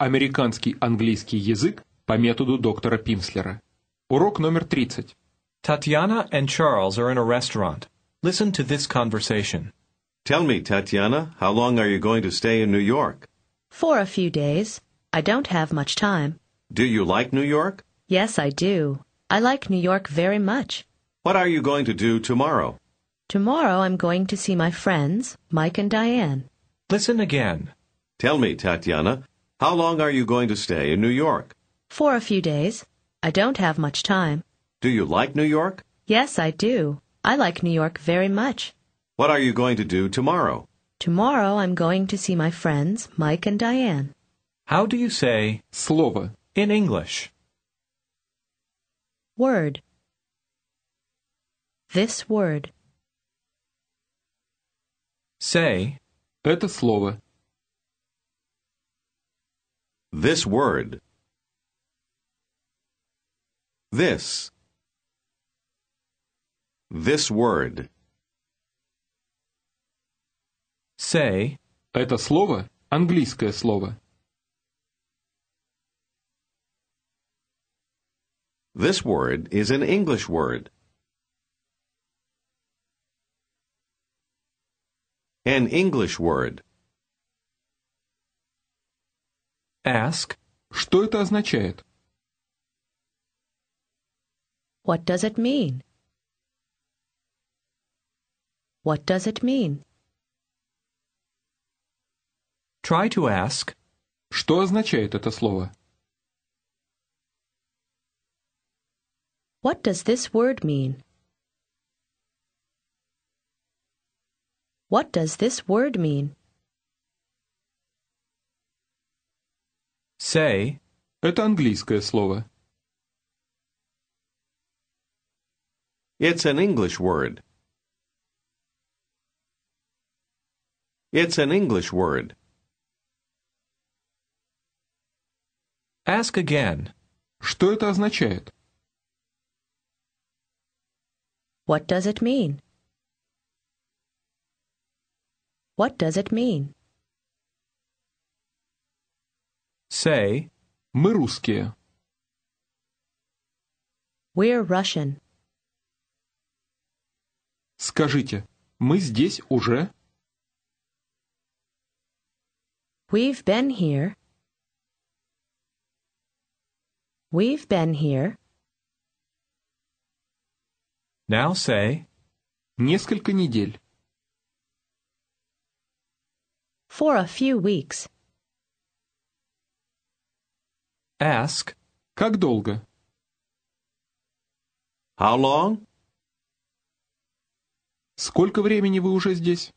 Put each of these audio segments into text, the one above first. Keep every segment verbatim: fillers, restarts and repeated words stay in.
Американский английский язык по методу доктора Пимслера. Урок номер тридцать. Tatiana and Charles are in a restaurant. Listen to this conversation. Tell me, Tatiana, how long are you going to stay in New York? For a few days. I don't have much time. Do you like New York? Yes, I do. I like New York very much. What are you going to do tomorrow? Tomorrow I'm going to see my friends, Mike and Diane. Listen again. Tell me, Tatiana, how long are you going to stay in New York? For a few days. I don't have much time. Do you like New York? Yes, I do. I like New York very much. What are you going to do tomorrow? Tomorrow I'm going to see my friends, Mike and Diane. How do you say Слово. in English? Word. This word. Say, Это слово. This word. This. This word. say, Это слово – английское слово. This word is an English word. An English word. ask, Что это означает? What does it mean? What does it mean? try to ask, Что означает это слово? What does this word mean? What does this word mean? say, Это английское слово. It's an English word. It's an English word. ask again, Что это означает? What does it mean? What does it mean? say, Мы русские. We're Russian. Скажите, мы здесь уже? We've been here. We've been here. now say, Несколько недель. For a few weeks. ask, Как долго? How long? Сколько времени вы уже здесь?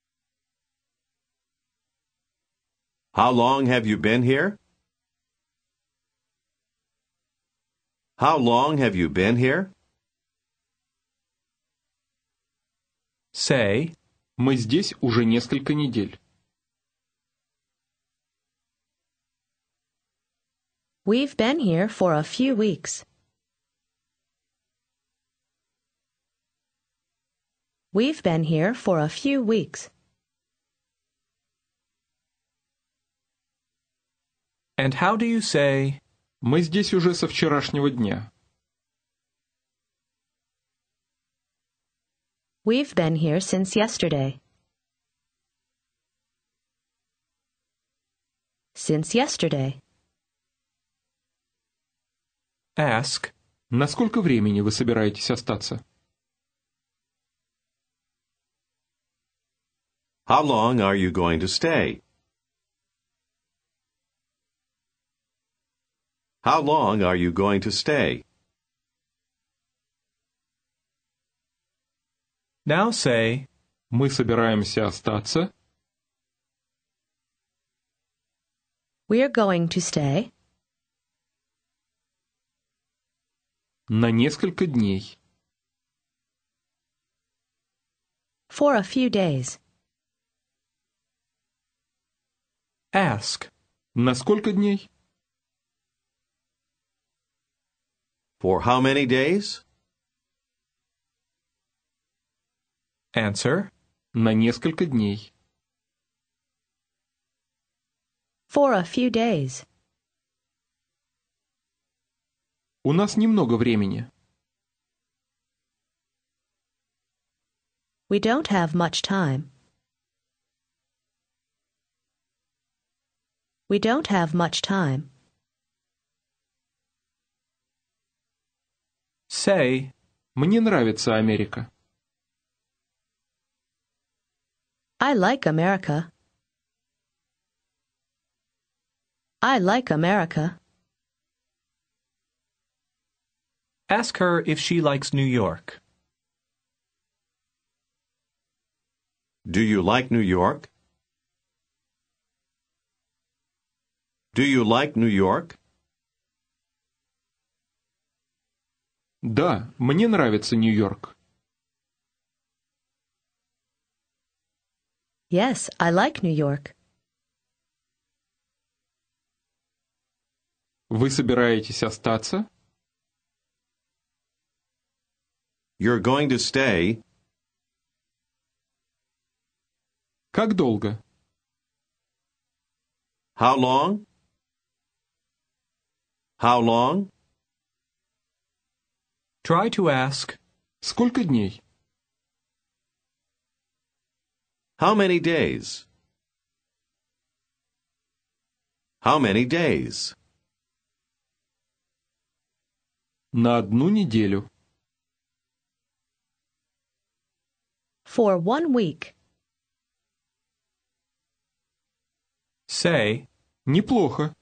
How long have you been here? How long have you been here? say, Мы здесь уже несколько недель. We've been here for a few weeks. We've been here for a few weeks. and how do you say, Мы здесь уже со вчерашнего дня. We've been here since yesterday. Since yesterday. ask, На сколько времени вы собираетесь остаться? How long are you going to stay? How long are you going to stay? now say, Мы собираемся остаться We're going to stay на несколько дней. for a few days. ask, На сколько дней? For how many days? answer, На несколько дней. For a few days. У нас немного времени. We don't have much time. We don't have much time. Say, Мне нравится Америка. I like America. I like America. ask her if she likes New York. Do you like New York? Do you like New York? Да, мне нравится Нью-Йорк. Yes, I like New York. Вы собираетесь остаться? You're going to stay. Как долго? How long? How long? Try to ask, Сколько дней? How many days? How many days? На одну неделю. For one week. say, Неплохо.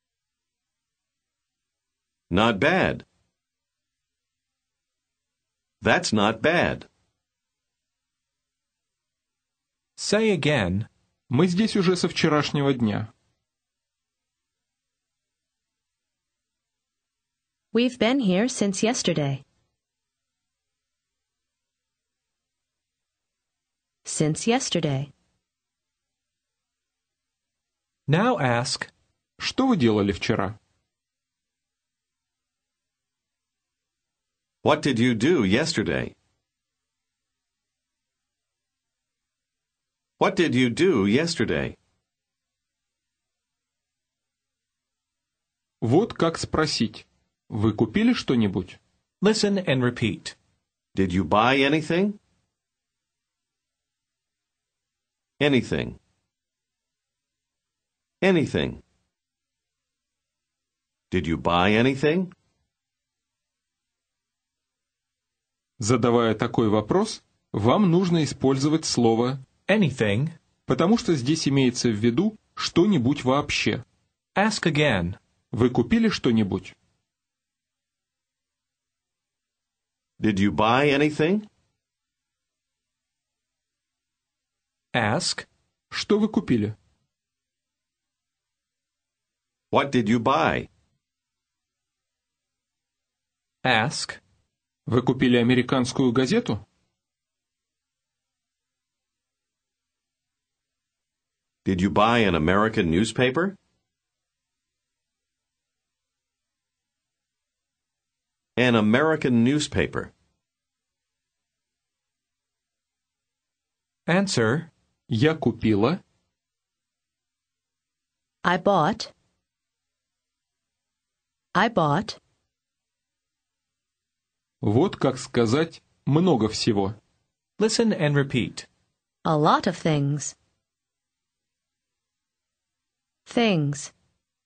Not bad. That's not bad. say again, Мы здесь уже со вчерашнего дня. We've been here since yesterday. Since yesterday. now ask, Что вы делали вчера? What did you do yesterday? What did you do yesterday? Вот как спросить. Вы купили что-нибудь? listen and repeat. Did you buy anything? Anything. Anything. Did you buy anything? Задавая такой вопрос, вам нужно использовать слово Anything, потому что здесь имеется в виду что-нибудь вообще. ask again, Вы купили что-нибудь? Did you buy anything? ask, Что вы купили? What did you buy? ask, Вы купили американскую газету? Did you buy an American newspaper? An American newspaper. answer, Я купила. I bought. I bought. Вот как сказать много всего. listen and repeat. A lot of things. Things.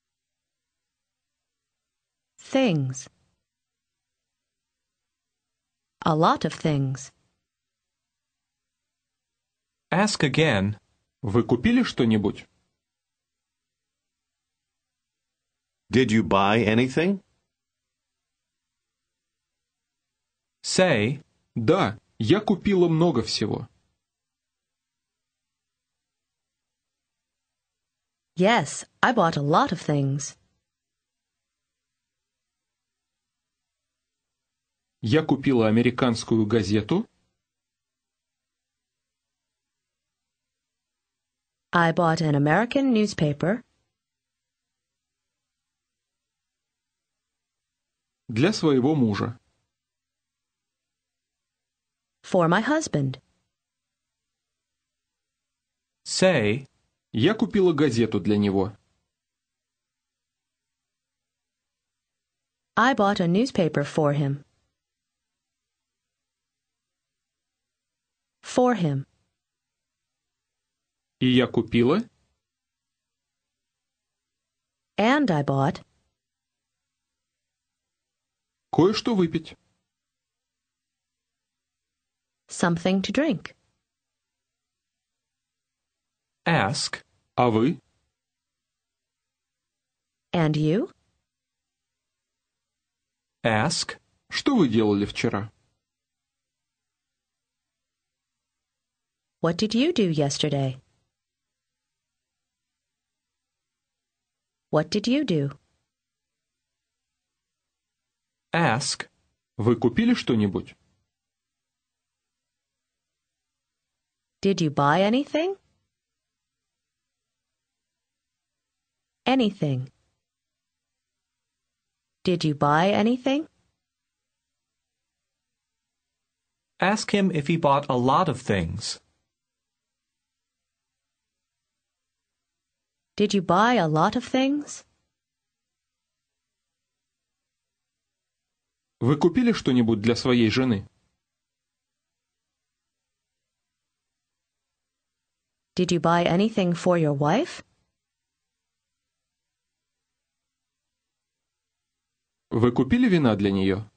Things. A lot of things. Ask again, Вы купили что-нибудь? Did you buy anything? say, Да, я купила много всего. Yes, I bought a lot of things. Я купила американскую газету. I bought an American newspaper. Для своего мужа. For my husband. say, Я купила газету для него. I bought a newspaper for him. For him. И я купила. And I bought Кое-что выпить. something to drink. Ask, А вы? And you? ask, Что вы делали вчера? What did you do yesterday? What did you do? ask, Вы купили что-нибудь? Did you buy anything? Anything. Did you buy anything? ask him if he bought a lot of things. Did you buy a lot of things? Вы купили что-нибудь для своей жены? Did you buy anything for your wife? Вы купили вина для нее?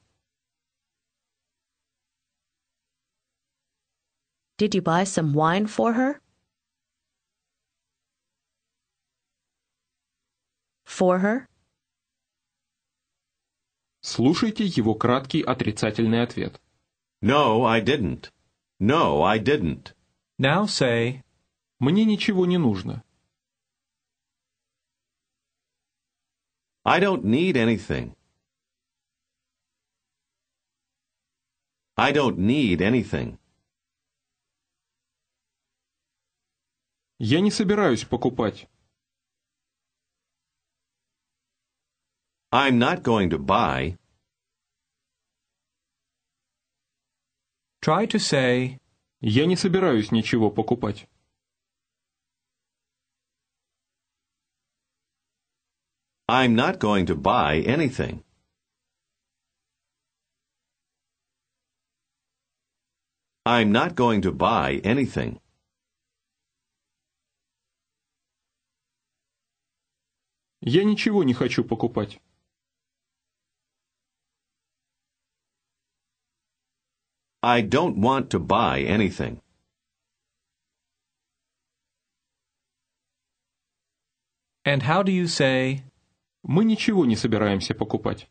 Did you buy some wine for her? For her? Слушайте его краткий отрицательный ответ. No, I didn't. No, I didn't. Now say, Мне ничего не нужно. I don't need anything. I don't need anything. Я не собираюсь покупать. I'm not going to buy. try to say, Я не собираюсь ничего покупать. I'm not going to buy anything. I'm not going to buy anything. Я ничего не хочу покупать. I don't want to buy anything. and how do you say, Мы ничего не собираемся покупать.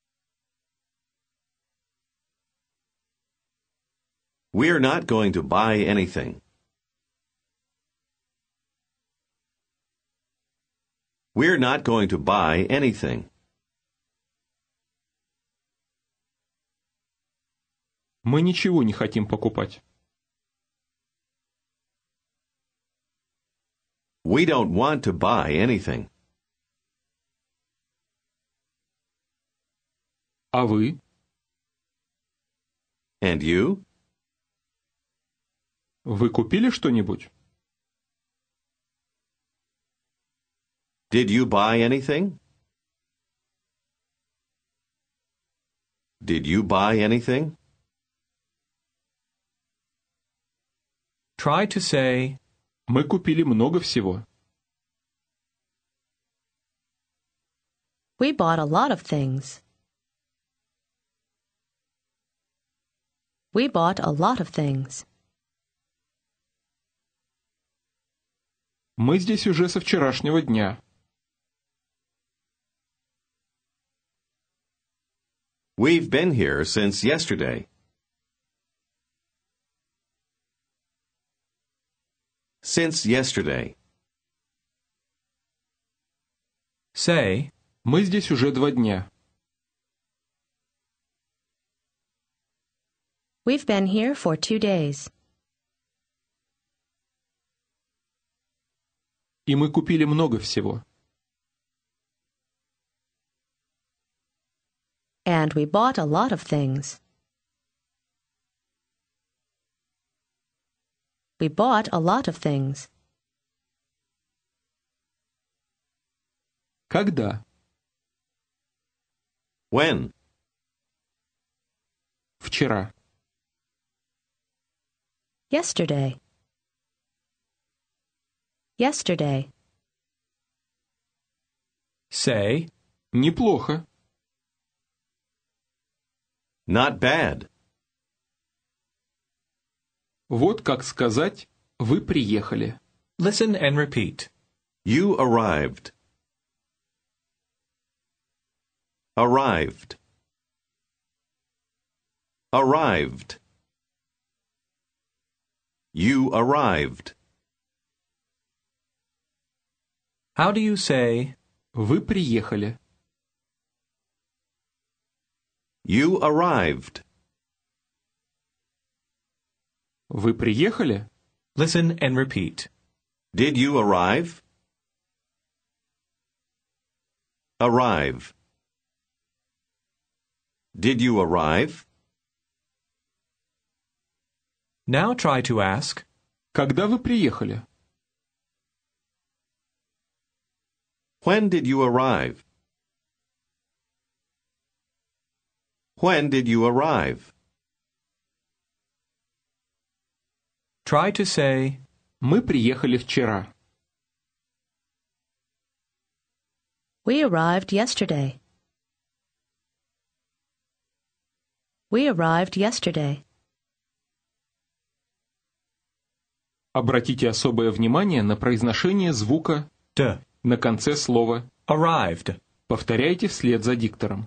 We're not going to buy anything. We're not going to buy anything. Мы ничего не хотим покупать. We don't want to buy anything. А вы? And you? Вы купили что-нибудь? Did you buy anything? Did you buy anything? try to say, Мы купили много всего. We bought a lot of things. We bought a lot of things. Мы здесь уже со вчерашнего дня. We've been here since yesterday. Since yesterday. say, Мы здесь уже два дня. We've been here for two days. И мы купили много всего. And we bought a lot of things. We bought a lot of things. Когда? When? Вчера. Yesterday. Yesterday. Say, Неплохо. Not bad. Вот как сказать «вы приехали». listen and repeat. You arrived. Arrived. Arrived. You arrived. How do you say, Вы приехали. You arrived. Вы приехали? listen and repeat. Did you arrive? Arrive. Did you arrive? Now try to ask, Когда вы приехали? When did you arrive? When did you arrive? try to say, Мы приехали вчера. We arrived yesterday. We arrived yesterday. Обратите особое внимание на произношение звука d, на конце слова. arrived. Повторяйте вслед за диктором.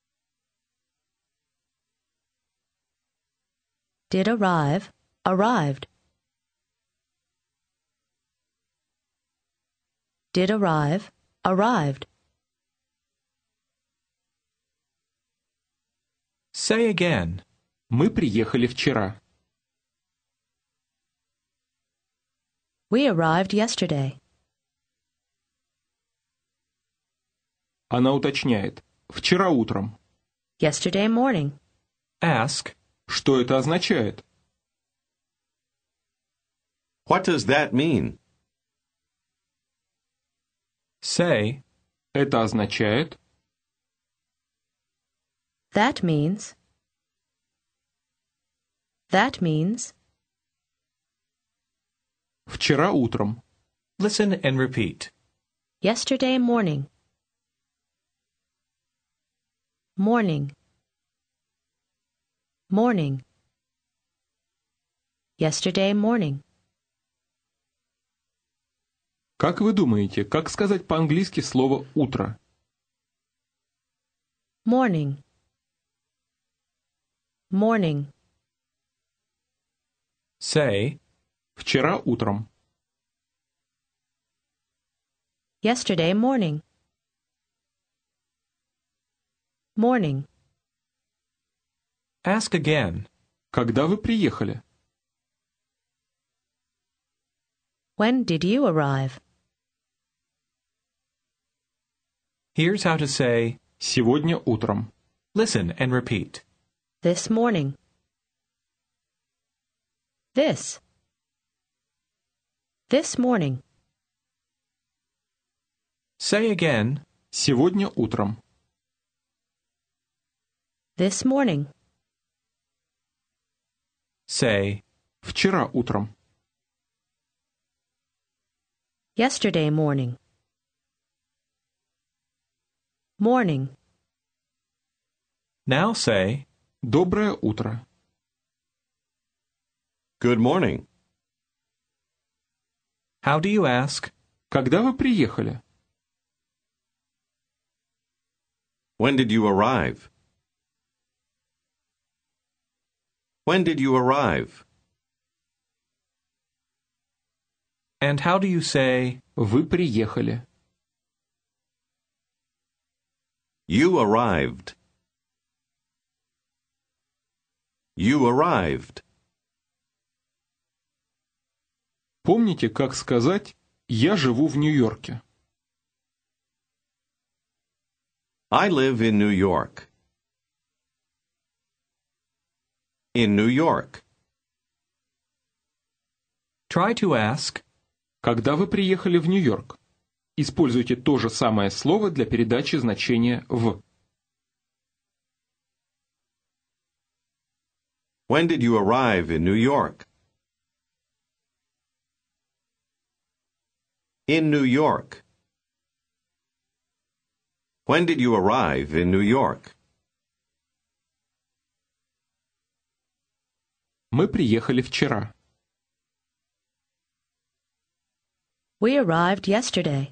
Did arrive, arrived. Did arrive, arrived. Say again, Мы приехали вчера. We arrived yesterday. Она уточняет. Вчера утром. Yesterday morning. ask, Что это означает? What does that mean? say, Это означает. That means. That means. Вчера утром. listen and repeat. Yesterday morning. Morning. Morning. Yesterday morning. Как вы думаете, как сказать по-английски слово «утро»? Morning. Morning. Say, Вчера утром. Yesterday morning. Morning. ask again. Когда вы приехали? When did you arrive? Here's how to say, Сегодня утром. listen and repeat. This morning. This. This morning. Say again, Сегодня утром. This morning. say, Вчера утром. Yesterday morning. Morning. now say, Доброе утро. Good morning. how do you ask, Когда вы приехали? When did you arrive? When did you arrive? and how do you say, Вы приехали. You arrived. You arrived. Помните, как сказать «Я живу в Нью-Йорке»? I live in New York. In New York. try to ask, Когда вы приехали в Нью-Йорк? Используйте то же самое слово для передачи значения «в». When did you arrive in New York? In New York. When did you arrive in New York? Мы приехали вчера. We arrived yesterday.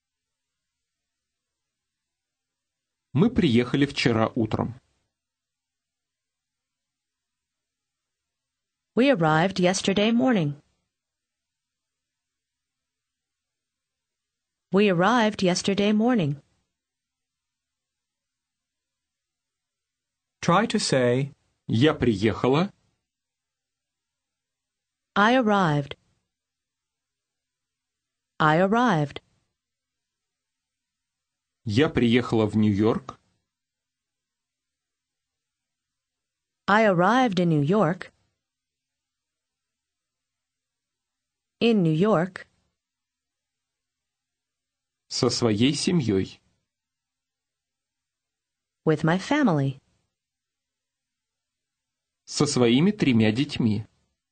Мы приехали вчера утром. We arrived yesterday morning. We arrived yesterday morning. Try to say, Я приехала. I arrived. I arrived. Я приехала в Нью-Йорк. I arrived in New York. In New York. Со своей семьей. With my family. Со своими тремя детьми.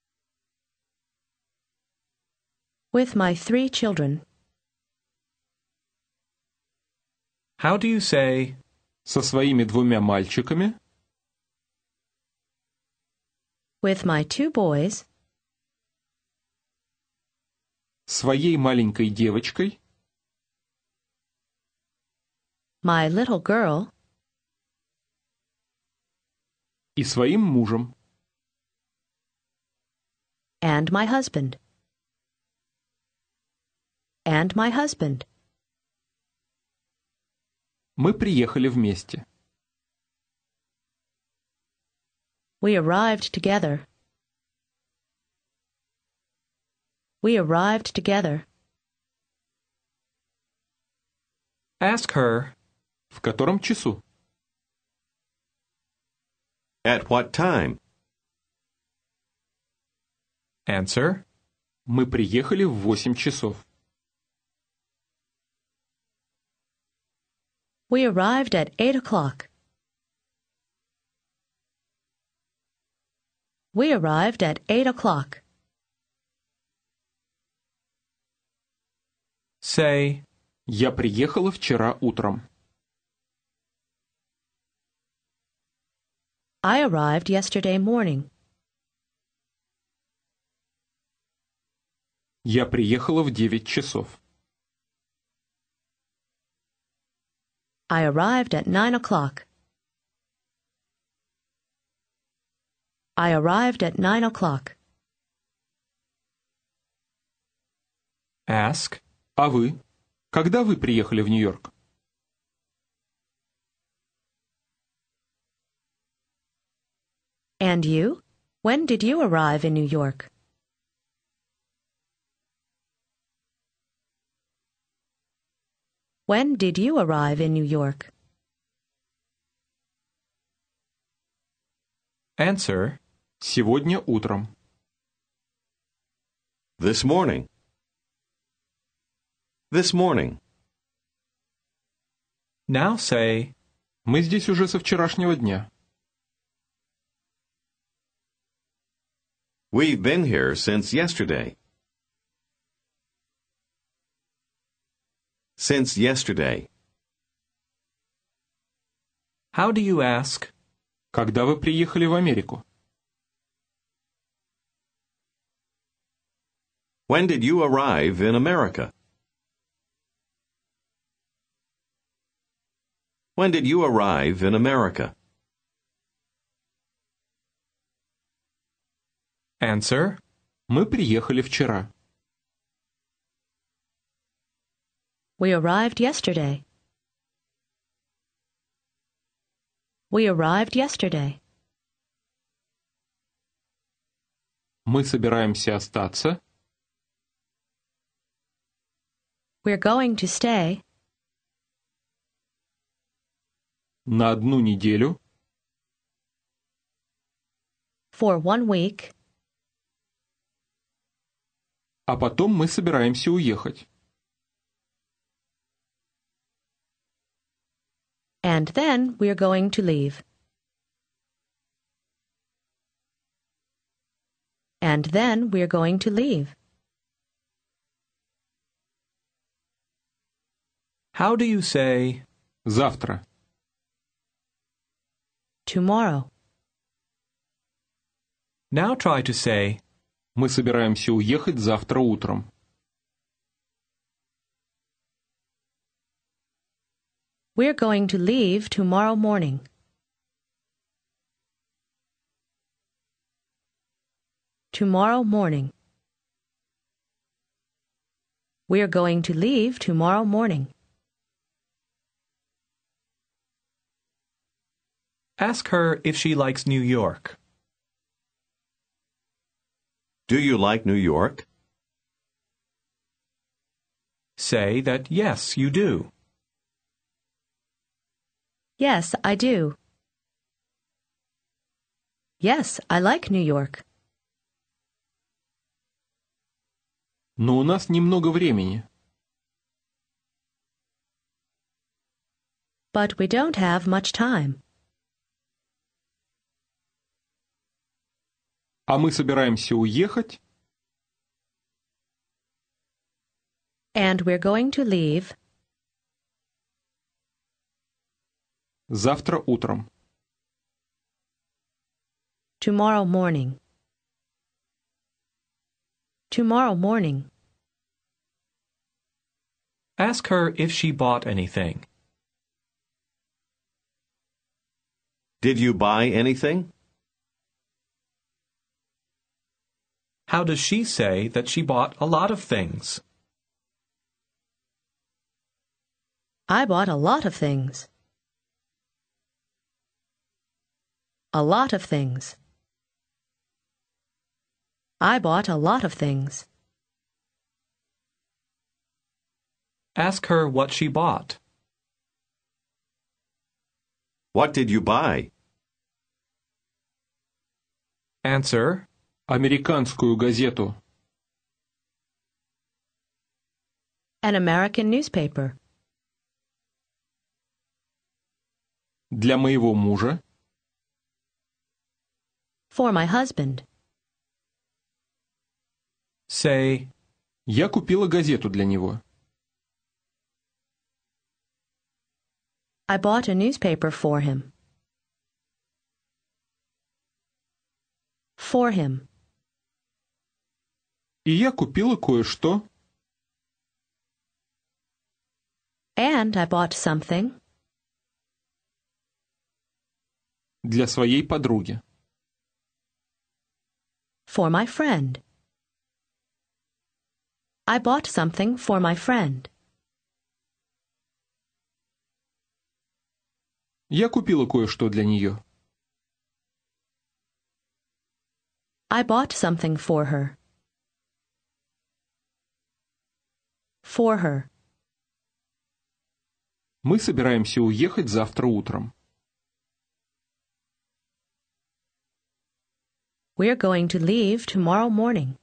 With my three children. how do you say, Со своими двумя мальчиками. With my two boys. Своей маленькой девочкой. My little girl. И своим мужем. And my husband. And my husband. Мы приехали вместе. We arrived together. We arrived together. ask her, В котором часу? At what time? answer, Мы приехали в восемь часов. We arrived at eight o'clock. We arrived at eight o'clock. say, Я приехала вчера утром. I arrived yesterday morning. Я приехала в девять часов. I arrived at nine o'clock. I arrived at nine o'clock. ask, А вы? Когда вы приехали в Нью-Йорк? And you? When did you arrive in New York? When did you arrive in New York? answer, Сегодня утром. This morning. This morning. now say, Мы здесь уже со вчерашнего дня. We've been here since yesterday. Since yesterday. how do you ask, Когда вы приехали в Америку? When did you arrive in America? When did you arrive in America? answer, Мы приехали вчера. We arrived yesterday. We arrived yesterday. Мы собираемся остаться. We're going to stay На одну неделю. for one week, А потом мы собираемся уехать. and then we're going to leave. And then we're going to leave. How do you say Завтра. Tomorrow. Now try to say Мы собираемся уехать завтра утром. We're going to leave tomorrow morning. Tomorrow morning. We're going to leave tomorrow morning. Ask her if she likes New York. Do you like New York? Say that yes, you do. Yes, I do. Yes, I like New York. Но у нас немного времени. But we don't have much time. А мы собираемся уехать And we're going to leave завтра утром. tomorrow morning. Tomorrow morning. Ask her if she bought anything. Did you buy anything? How does she say that she bought a lot of things? I bought a lot of things. A lot of things. I bought a lot of things. Ask her what she bought. What did you buy? Answer, Американскую газету. An American newspaper. Для моего мужа. For my husband. say, Я купила газету для него. I bought a newspaper for him. For him. И я купила кое-что. And I bought something. Для своей подруги. For my friend. I bought something for my friend. Я купила кое-что для нее. I bought something for her. For her. Мы собираемся уехать завтра утром. We're going to leave tomorrow morning.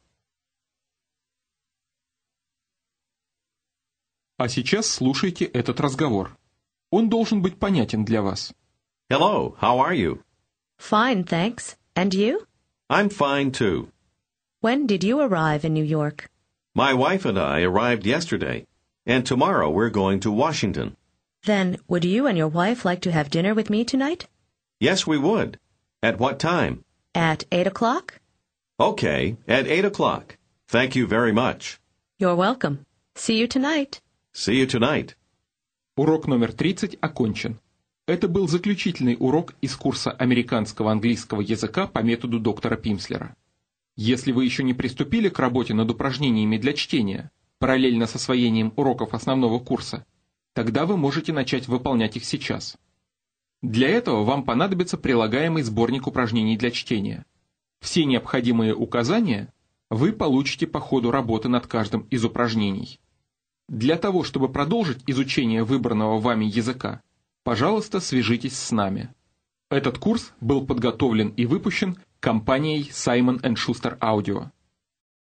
А сейчас слушайте этот разговор. Он должен быть понятен для вас. Hello, how are you? Fine, thanks. And you? I'm fine too. When did you arrive in New York? My wife and I arrived yesterday, and tomorrow we're going to Washington. Then, would you and your wife like to have dinner with me tonight? Yes, we would. At what time? At eight o'clock? Okay, at eight o'clock. Thank you very much. You're welcome. See you tonight. See you tonight. Урок номер тридцать окончен. Это был заключительный урок из курса американского английского языка по методу доктора Пимслера. Если вы еще не приступили к работе над упражнениями для чтения, параллельно с освоением уроков основного курса, тогда вы можете начать выполнять их сейчас. Для этого вам понадобится прилагаемый сборник упражнений для чтения. Все необходимые указания вы получите по ходу работы над каждым из упражнений. Для того, чтобы продолжить изучение выбранного вами языка, пожалуйста, свяжитесь с нами. Этот курс был подготовлен и выпущен компанией Simon энд Schuster Audio.